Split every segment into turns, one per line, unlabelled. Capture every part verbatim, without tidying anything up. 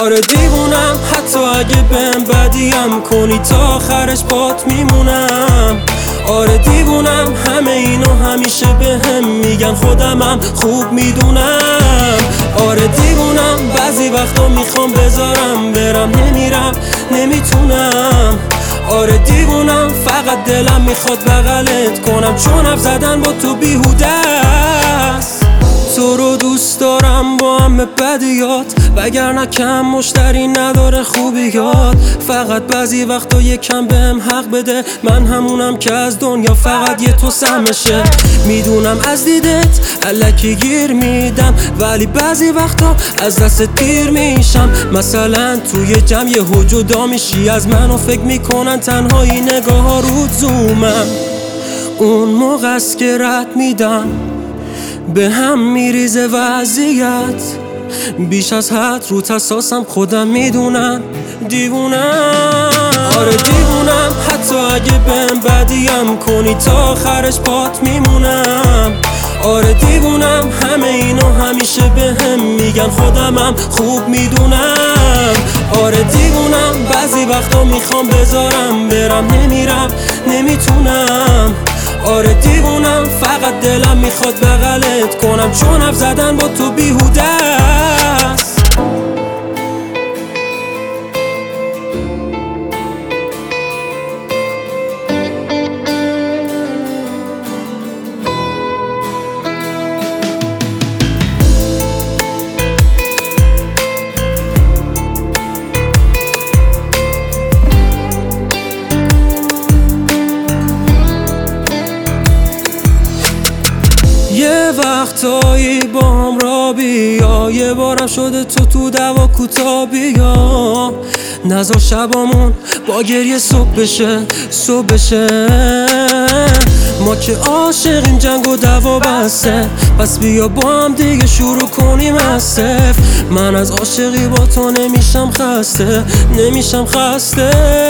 آره دیوونم، حتی اگه بهم بدیم کنی تا آخرش بات میمونم. آره دیوونم، همه اینو همیشه بهم میگن خودمم خوب میدونم. آره دیوونم، بعضی وقتا میخوام بذارم برم نمیرم نمیتونم. آره دیوونم، فقط دلم میخواد بغلت کنم چون حرف زدن با تو بیهوده است. تو رو دوست دارم با همه بدیات، وگرنه کم مشتری نداره خوبیات. فقط بعضی وقتا یکم بهم حق بده، من همونم که از دنیا فقط یه تو سمشه. میدونم از دیدت الکی گیر میدم، ولی بعضی وقتا از دستت پیر میشم. مثلا توی جمع یهو جدا میشی از من و فکر میکنن تنهایی نگاه ها رود زومم. اون موقع است که رد میدم، به هم میریزه وضعیت بیش از حد، رو تساسم خودم میدونم دیوونم. آره دیوونم، حتی اگه بهم بدیم کنی تا آخرش پات میمونم. آره دیوونم، همه اینو همیشه بهم میگن خودمم خوب میدونم. آره دیوونم، بعضی وقتا میخوام بذارم برم نمیرم نمیتونم. آره دیوونم، فقط دلم میخواد بغلت کنم چون حرف زدن با تو بیهوده است. یه وقتایی با هم را بیا، یه بارم شده تو تو دوا کوتا بیا. نزار شبامون با گریه صبح بشه صبح بشه. ما که عاشقیم جنگ و دوا بسته، پس بیا با هم دیگه شروع کنیم از صفر. من از عاشقی با تو نمیشم خسته نمیشم خسته.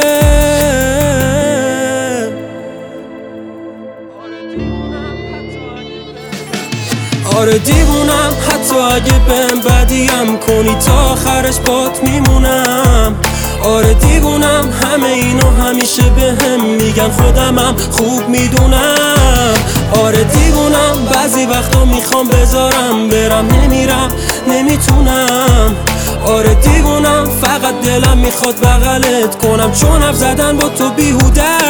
آره دیوونم، حتی اگه بهم بدیم کنی تا آخرش بات میمونم. آره دیوونم، همه اینو همیشه بهم میگن خودمم خوب میدونم. آره دیوونم، بعضی وقتا میخوام بذارم برم نمیرم نمیتونم. آره دیوونم، فقط دلم میخواد بغلت کنم چون حرف زدن با تو بیهوده.